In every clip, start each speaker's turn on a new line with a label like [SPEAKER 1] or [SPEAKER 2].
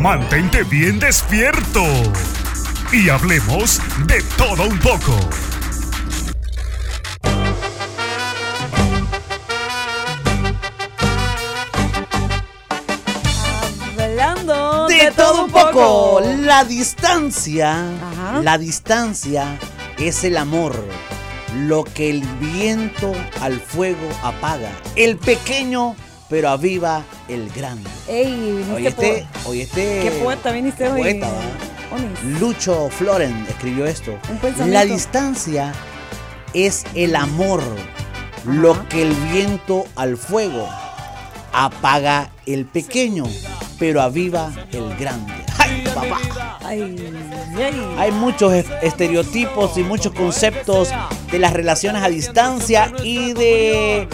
[SPEAKER 1] Mantente bien despierto y hablemos de todo un poco.
[SPEAKER 2] Hablando
[SPEAKER 3] de todo un poco. La distancia es el amor. Lo que el viento al fuego apaga. El pequeño pero aviva el grande.
[SPEAKER 2] Ey,
[SPEAKER 3] Oye,
[SPEAKER 2] qué poeta viniste hoy.
[SPEAKER 3] Poeta, ¿va? Lucho Floren escribió esto.
[SPEAKER 2] Un pensamiento.
[SPEAKER 3] La distancia es el amor. Lo que el viento al fuego apaga el pequeño, pero aviva el grande. ¡Ay, papá! Hay muchos estereotipos y muchos conceptos de las relaciones a distancia y de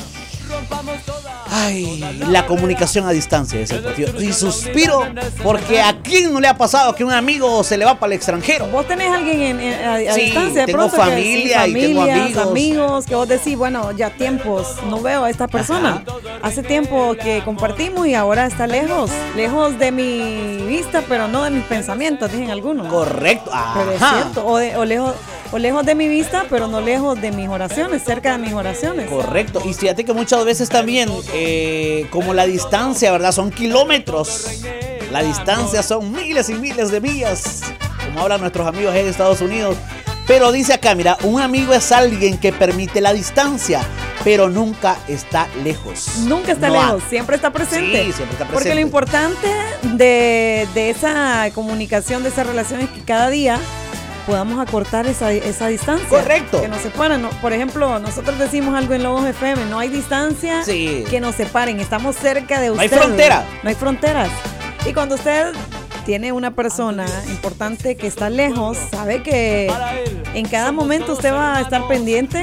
[SPEAKER 3] la comunicación a distancia. Y suspiro porque a quién no le ha pasado que un amigo se le va para el extranjero.
[SPEAKER 2] ¿Vos tenés alguien a
[SPEAKER 3] sí,
[SPEAKER 2] distancia?
[SPEAKER 3] Tengo pronto familia y tengo
[SPEAKER 2] amigos que vos decís, bueno, ya tiempos no veo a esta persona. Ajá. Hace tiempo que compartimos y ahora está lejos de mi vista, pero no de mis pensamientos, dicen algunos.
[SPEAKER 3] Correcto.
[SPEAKER 2] Ajá. Pero es cierto, o lejos de mi vista, pero no lejos de mis oraciones, cerca de mis oraciones.
[SPEAKER 3] Correcto. Y fíjate que muchas veces también, como la distancia, ¿verdad? Son kilómetros. La distancia son miles y miles de millas, como hablan nuestros amigos en Estados Unidos. Pero dice acá, mira, un amigo es alguien que permite la distancia, pero nunca está lejos.
[SPEAKER 2] Nunca está lejos, siempre está presente.
[SPEAKER 3] Sí, siempre está presente.
[SPEAKER 2] Porque lo importante de esa comunicación, de esa relación, es que cada día podamos acortar esa distancia.
[SPEAKER 3] Correcto.
[SPEAKER 2] Que nos separan. Por ejemplo, nosotros decimos algo en Lobos FM, no hay distancia que nos separen, estamos cerca de usted.
[SPEAKER 3] No hay frontera.
[SPEAKER 2] No hay fronteras. Y cuando usted tiene una persona importante que está lejos, sabe que en cada momento usted va a estar pendiente,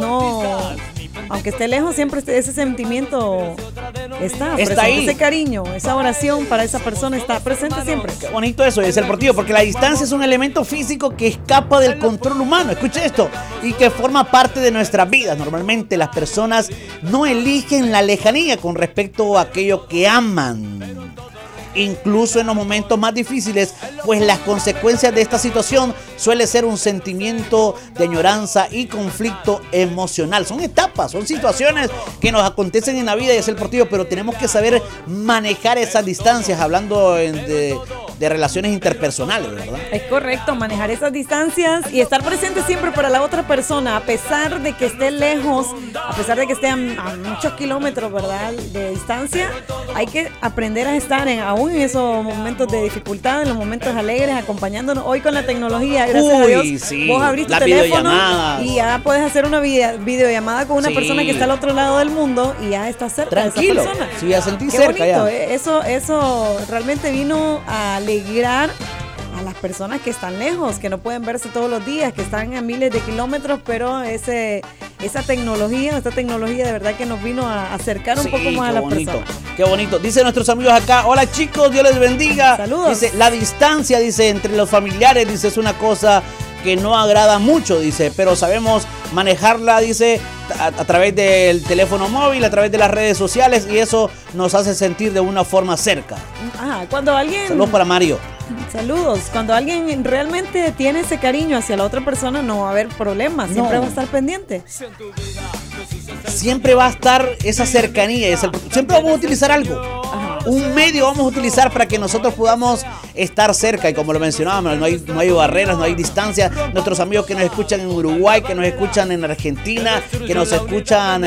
[SPEAKER 2] aunque esté lejos, siempre ese sentimiento está presente,
[SPEAKER 3] ahí.
[SPEAKER 2] Ese cariño, esa oración para esa persona está presente siempre.
[SPEAKER 3] Qué bonito eso, es el portillo, porque la distancia es un elemento físico que escapa del control humano, escuche esto, y que forma parte de nuestra vida. Normalmente las personas no eligen la lejanía con respecto a aquello que aman. Incluso en los momentos más difíciles, pues las consecuencias de esta situación suele ser un sentimiento de añoranza y conflicto emocional. Son etapas, son situaciones que nos acontecen en la vida y es el portillo, pero tenemos que saber manejar esas distancias, hablando de relaciones interpersonales, ¿verdad?
[SPEAKER 2] Es correcto, manejar esas distancias y estar presente siempre para la otra persona, a pesar de que esté lejos, a pesar de que esté a muchos kilómetros, ¿verdad?, de distancia. Hay que aprender a estar aún en esos momentos de dificultad, en los momentos alegres, acompañándonos. Hoy con la tecnología, gracias a Dios,
[SPEAKER 3] sí.
[SPEAKER 2] vos abrís tu teléfono y ya puedes hacer una videollamada con una persona que está al otro lado del mundo y ya estás cerca.
[SPEAKER 3] Tranquilo,
[SPEAKER 2] de esa persona.
[SPEAKER 3] sí, ya sentí
[SPEAKER 2] Qué
[SPEAKER 3] cerca
[SPEAKER 2] bonito,
[SPEAKER 3] ya.
[SPEAKER 2] Eso realmente vino a alegrar a las personas que están lejos, que no pueden verse todos los días, que están a miles de kilómetros, pero esta tecnología de verdad que nos vino a acercar un poco más a las personas.
[SPEAKER 3] Qué bonito. Dice nuestros amigos acá, hola chicos, Dios les bendiga.
[SPEAKER 2] Saludos.
[SPEAKER 3] Dice, la distancia, dice, entre los familiares, dice, es una cosa que no agrada mucho, dice, pero sabemos manejarla, dice, a través del teléfono móvil, a través de las redes sociales, y eso nos hace sentir de una forma cerca.
[SPEAKER 2] Cuando alguien...
[SPEAKER 3] Saludos para Mario.
[SPEAKER 2] Saludos. Cuando alguien realmente tiene ese cariño hacia la otra persona, no va a haber problemas, siempre va a estar pendiente.
[SPEAKER 3] Siempre va a estar esa cercanía, siempre vamos a utilizar algo. Un medio vamos a utilizar para que nosotros podamos estar cerca, y como lo mencionábamos, no hay barreras, no hay distancia. Nuestros amigos que nos escuchan en Uruguay, que nos escuchan en Argentina, que nos escuchan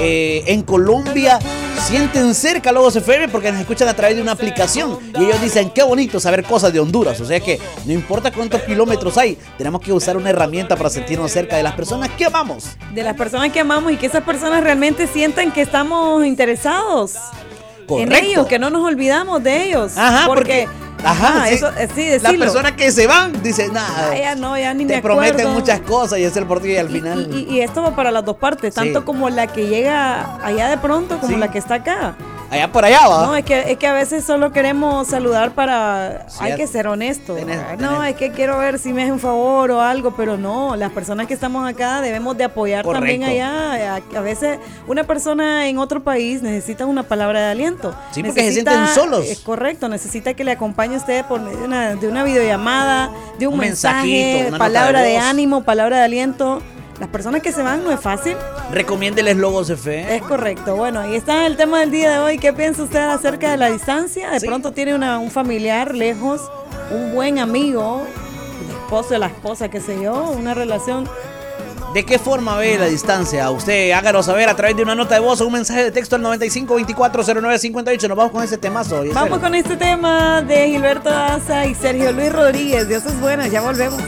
[SPEAKER 3] en Colombia, sienten cerca Lobos FM porque nos escuchan a través de una aplicación y ellos dicen, qué bonito saber cosas de Honduras. O sea que no importa cuántos kilómetros hay, tenemos que usar una herramienta para sentirnos cerca de las personas que amamos.
[SPEAKER 2] De las personas que amamos, y que esas personas realmente sientan que estamos interesados.
[SPEAKER 3] Correcto.
[SPEAKER 2] En ellos, que no nos olvidamos de ellos.
[SPEAKER 3] Porque
[SPEAKER 2] sí.
[SPEAKER 3] Eso, sí, decirlo. Las personas que se van dicen, nada,
[SPEAKER 2] ya ni me
[SPEAKER 3] te
[SPEAKER 2] acuerdo.
[SPEAKER 3] prometen muchas cosas y es el portillo y al final.
[SPEAKER 2] Y esto va para las dos partes, tanto como la que llega allá de pronto como la que está acá.
[SPEAKER 3] allá por allá, ¿va?
[SPEAKER 2] No, es que a veces solo queremos saludar para...
[SPEAKER 3] Cierto.
[SPEAKER 2] Hay que ser honestos. No,
[SPEAKER 3] tenés.
[SPEAKER 2] es que quiero ver si me hace un favor o algo, pero no, las personas que estamos acá debemos de apoyar.
[SPEAKER 3] Correcto.
[SPEAKER 2] También allá. A veces una persona en otro país necesita una palabra de aliento.
[SPEAKER 3] Sí, porque se sienten solos.
[SPEAKER 2] Es correcto, necesita que le acompañe a usted por medio de una videollamada, de un mensaje,
[SPEAKER 3] mensajito, una
[SPEAKER 2] palabra
[SPEAKER 3] nota de
[SPEAKER 2] de
[SPEAKER 3] voz.
[SPEAKER 2] ánimo, palabra de aliento. Las personas que se van no es fácil.
[SPEAKER 3] Recomiéndeles Logos de Fe.
[SPEAKER 2] Es correcto. Bueno, ahí está el tema del día de hoy. ¿Qué piensa usted acerca de la distancia? De
[SPEAKER 3] Sí.
[SPEAKER 2] pronto tiene un familiar lejos, un buen amigo, el esposo de la esposa, qué sé yo, una relación.
[SPEAKER 3] ¿De qué forma ve la distancia? Usted háganos saber a través de una nota de voz o un mensaje de texto al 95240958. Nos vamos con ese temazo.
[SPEAKER 2] Vamos con este tema de Gilberto Daza y Sergio Luis Rodríguez. Dios es bueno, ya volvemos.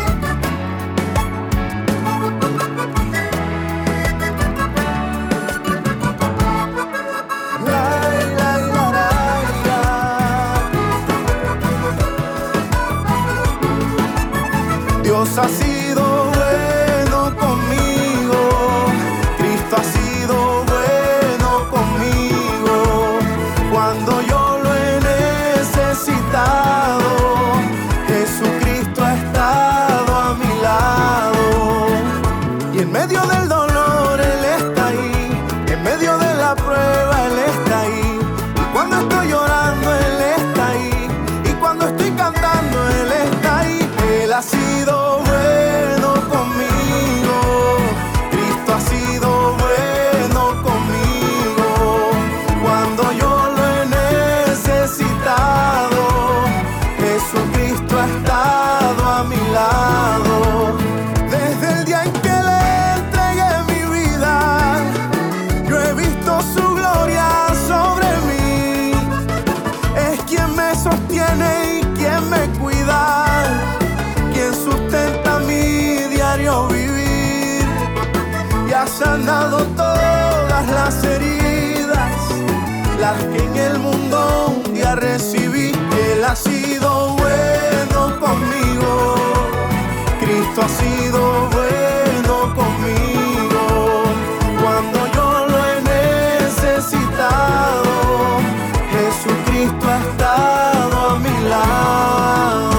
[SPEAKER 4] Dios ha sido bueno conmigo, Cristo ha sido bueno conmigo, cuando yo lo he necesitado, Jesucristo ha estado a mi lado, y en medio del dolor Él está ahí, en medio de la prueba Él está ahí, y cuando estoy llorando Él está ahí, y cuando estoy cantando Él está ahí. Él ha sido bueno conmigo, Cristo ha sido bueno conmigo, cuando yo lo he necesitado, Jesucristo ha estado a mi lado. Desde el día en que le entregué mi vida, yo he visto su gloria sobre mí, es quien me sostiene y quien me cuida, quien sustenta mi diario vivir, y ha sanado todas las heridas, las que en el mundo un día recibí. Él ha sido bueno conmigo, Cristo ha sido bueno conmigo, cuando yo lo he necesitado, Jesucristo ha estado a mi lado.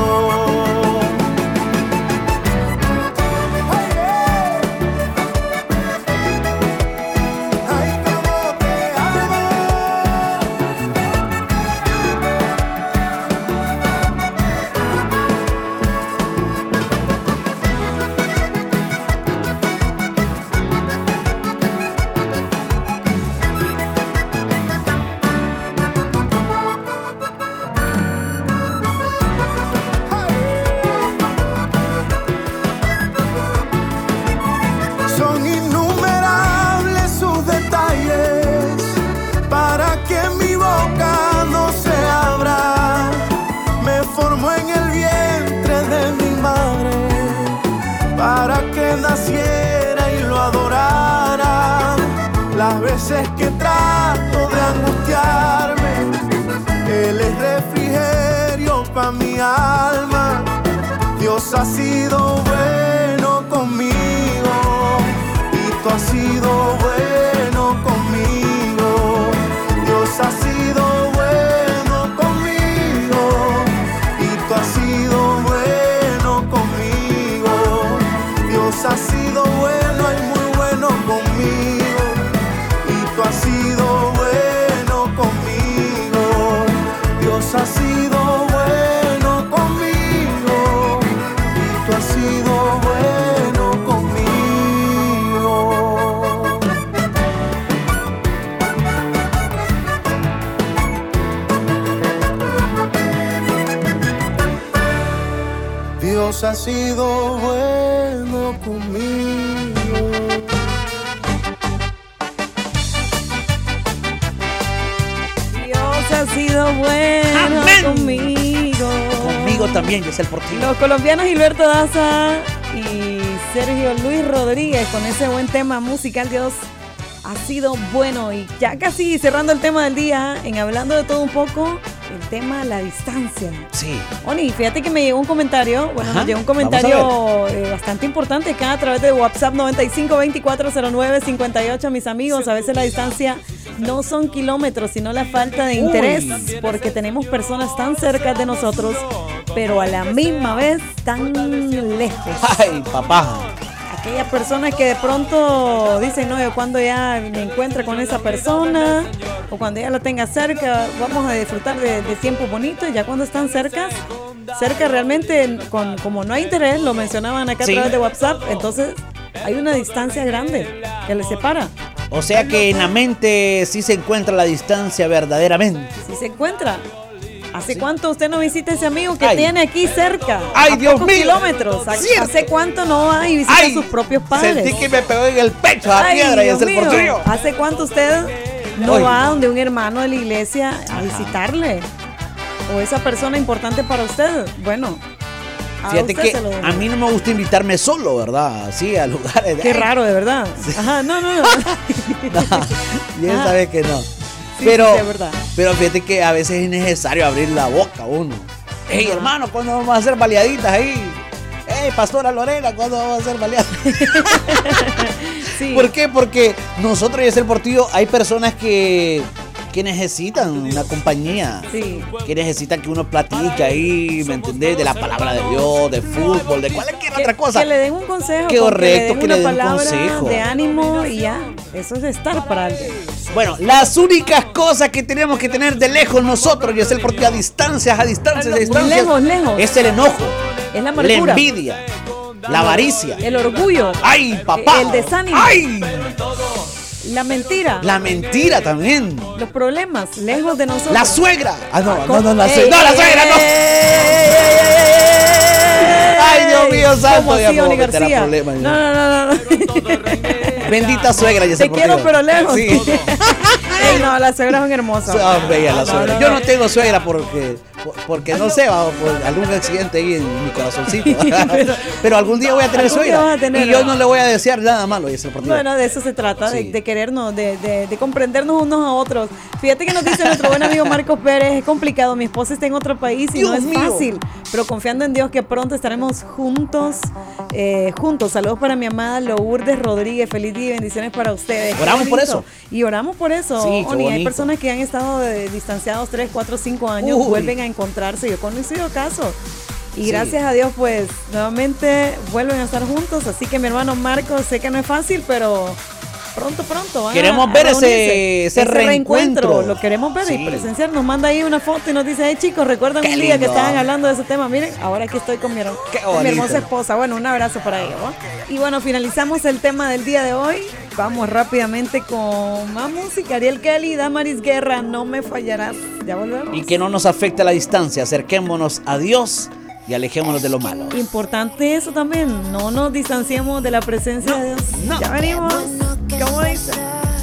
[SPEAKER 4] Son innumerables sus detalles para que mi boca no se abra. Me formó en el vientre de mi madre para que naciera y lo adorara. Las veces que trato de angustiarme, Él es refrigerio para mi alma. Dios ha sido bueno conmigo, tú has sido bueno conmigo, Dios ha sido bueno conmigo, y tú has sido bueno conmigo, Dios ha sido bueno y muy bueno conmigo, y tú has sido bueno conmigo, Dios ha sido bueno conmigo, y tú has sido bueno conmigo. Dios ha sido bueno conmigo.
[SPEAKER 2] Dios ha sido bueno
[SPEAKER 3] Amén.
[SPEAKER 2] conmigo.
[SPEAKER 3] Conmigo también, Yesel Portillo.
[SPEAKER 2] Los colombianos Gilberto Daza y Sergio Luis Rodríguez con ese buen tema musical. Dios ha sido bueno. Y ya casi cerrando el tema del día, en hablando de todo un poco, el tema la distancia.
[SPEAKER 3] Sí.
[SPEAKER 2] Oni, fíjate que me llegó un comentario, bueno,
[SPEAKER 3] Ajá,
[SPEAKER 2] me llegó un
[SPEAKER 3] vamos
[SPEAKER 2] comentario bastante importante acá a través de WhatsApp 95240958, mis amigos. A veces la distancia no son kilómetros, sino la falta de interés, porque tenemos personas tan cerca de nosotros, pero a la misma vez tan lejos.
[SPEAKER 3] Ay, papá.
[SPEAKER 2] Aquellas personas que de pronto dicen, no, yo cuando ya me encuentre con esa persona o cuando ya la tenga cerca, vamos a disfrutar de tiempo bonito, y ya cuando están cerca realmente, como no hay interés, lo mencionaban acá a través de WhatsApp, entonces hay una distancia grande que les separa.
[SPEAKER 3] O sea que en la mente sí se encuentra la distancia verdaderamente.
[SPEAKER 2] Sí se encuentra. ¿Hace cuánto usted no visita a ese amigo que tiene aquí cerca?
[SPEAKER 3] ¡Ay, Dios mío!
[SPEAKER 2] Kilómetros. ¿Hace cuánto no va y visita a sus propios padres?
[SPEAKER 3] Sentí que me pegó en el pecho a la piedra y es el portillo.
[SPEAKER 2] ¿Hace cuánto usted no va donde un hermano de la iglesia a visitarle? O esa persona importante para usted. Bueno,
[SPEAKER 3] fíjate que a mí no me gusta invitarme solo, ¿verdad? Así a lugares.
[SPEAKER 2] Qué raro, de verdad. Sí. Ajá, no.
[SPEAKER 3] Bien sabe que no.
[SPEAKER 2] Sí,
[SPEAKER 3] pero,
[SPEAKER 2] sí, es verdad.
[SPEAKER 3] Pero fíjate que a veces es necesario abrir la boca uno. Hey, hermano, ¿cuándo vamos a hacer baleaditas ahí? Hey, pastora Lorena, ¿cuándo vamos a hacer baleadas?
[SPEAKER 2] Sí.
[SPEAKER 3] ¿Por qué? Porque nosotros y ese Portillo hay personas que necesitan una compañía, que necesitan que uno platique ahí, ¿me entendés? De la palabra de Dios, de fútbol, de cualquier otra cosa.
[SPEAKER 2] Que le den un consejo.
[SPEAKER 3] Correcto,
[SPEAKER 2] que le den
[SPEAKER 3] un
[SPEAKER 2] consejo de ánimo y ya. Eso es estar para alguien.
[SPEAKER 3] Bueno, las únicas cosas que tenemos que tener de lejos nosotros, y es el Portillo, a distancias,
[SPEAKER 2] lejos,
[SPEAKER 3] es el enojo,
[SPEAKER 2] es la amargura,
[SPEAKER 3] la envidia, la avaricia,
[SPEAKER 2] el orgullo,
[SPEAKER 3] ay, papá,
[SPEAKER 2] el desánimo,
[SPEAKER 3] ay,
[SPEAKER 2] la mentira.
[SPEAKER 3] La mentira también.
[SPEAKER 2] Los problemas, lejos de nosotros.
[SPEAKER 3] La suegra. No, la suegra no. Ay, Dios mío, santo.
[SPEAKER 2] Ya puedo meter a problemas. No.
[SPEAKER 3] Bendita suegra.
[SPEAKER 2] Te quiero, pero lejos. Sí. Ey, no, las suegras son hermosas.
[SPEAKER 3] Son bellas las suegras. Yo no tengo suegra porque no sé, por algún accidente ahí en mi corazoncito. Pero algún día voy a tener suegra. Y yo no le voy a desear nada malo.
[SPEAKER 2] Bueno, de eso se trata, de querernos, de comprendernos unos a otros. Fíjate que nos dice nuestro buen amigo Marcos Pérez, es complicado, mi esposa está en otro país y no es fácil, pero confiando en Dios que pronto estaremos juntos. Saludos para mi amada Lourdes Rodríguez, feliz día y bendiciones para ustedes.
[SPEAKER 3] Oramos por eso.
[SPEAKER 2] Y oramos por eso.
[SPEAKER 3] Sí,
[SPEAKER 2] Oni, hay personas que han estado distanciados 3, 4, 5 años, vuelven a encontrarse. Yo he conocido casos. Y gracias a Dios, pues, nuevamente vuelven a estar juntos. Así que mi hermano Marcos, sé que no es fácil, pero pronto
[SPEAKER 3] queremos ver ese reencuentro.
[SPEAKER 2] Lo queremos ver y presenciar. Nos manda ahí una foto y nos dice, hey chicos, recuerdan un día que estaban hablando de ese tema. Miren, ahora aquí estoy con mi hermosa esposa. Bueno, un abrazo para ella, ¿no? Y bueno, finalizamos el tema del día de hoy. Vamos rápidamente con más música. Ariel Kelly, Damaris Guerra, No me fallarás. Ya volvemos.
[SPEAKER 3] Y que no nos afecte la distancia. Acerquémonos a Dios y alejémonos de lo malo.
[SPEAKER 2] Importante eso también. No nos distanciemos de la presencia de Dios.
[SPEAKER 3] No.
[SPEAKER 2] Ya venimos. ¿Cómo dice?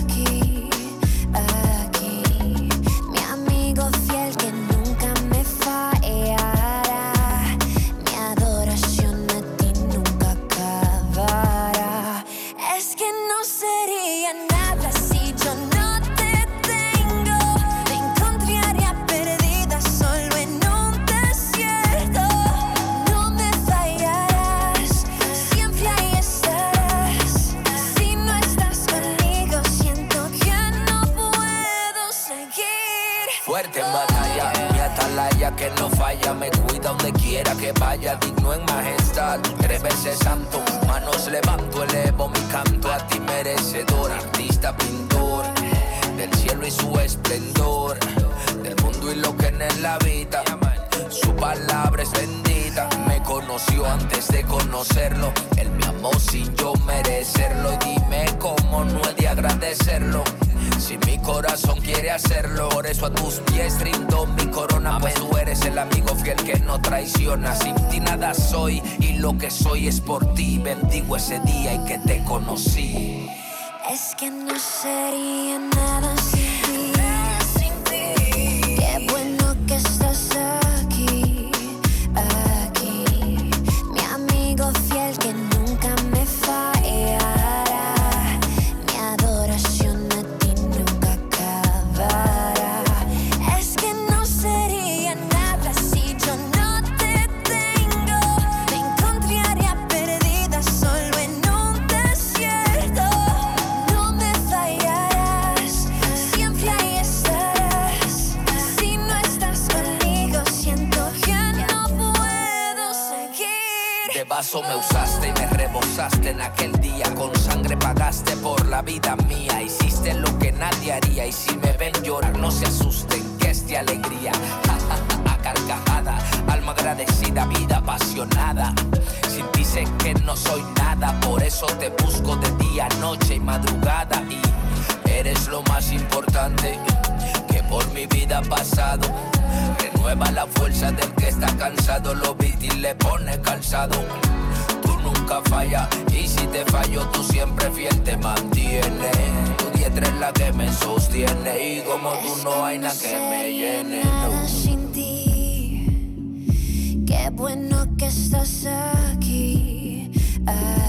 [SPEAKER 5] Mi amigo fiel que nunca me fallará. Mi adoración a ti nunca acabará. Es que no sería nada si yo no te tengo. Me encontraría perdida solo en un desierto. No me fallarás, siempre ahí estarás. Si no estás conmigo, siento que no puedo seguir.
[SPEAKER 6] Fuerte en batalla, mi atalaya que no falla. Me cuida donde quiera que vaya, digno en majestad. 3 veces santo, manos levanto, elevo mi canto. A ti merecedor, artista, pintor del cielo y su esplendor, del mundo y lo que en él habita. Su palabra es bendita. Me conoció antes de conocerlo. Él me amó sin yo merecerlo. Y dime cómo no he de agradecerlo si mi corazón quiere hacerlo. Por eso a tus pies rindo mi corona, pues tú eres el amigo fiel que no traiciona. Sin ti nada soy y lo que soy es por ti. Bendigo ese día en que te conocí.
[SPEAKER 5] Es que no sería nada sin ti. Qué bueno que estás aquí. Mi amigo fiel que nunca me fallará. Mi adoración a ti nunca acabará. Es que no sería nada si yo no te tengo. Me encontraría perdida solo en un desierto. No me fallarás, siempre
[SPEAKER 6] paso me usaste y me rebosaste en aquel día. Con sangre pagaste por la vida mía. Hiciste lo que nadie haría. Y si me ven llorar no se asusten, que es de alegría. A carcajada, alma agradecida, vida apasionada. Sin ti sé que no soy nada. Por eso te busco de día, noche y madrugada. Y eres lo más importante que por mi vida ha pasado. Renueva la fuerza del que está cansado. Lo y le pone calzado. Tú nunca fallas y si te fallo tú siempre fiel te mantienes. Tu diestra es la que me sostiene y como tú no hay nada que me llene.
[SPEAKER 5] Nada sin ti. Qué bueno que estás aquí.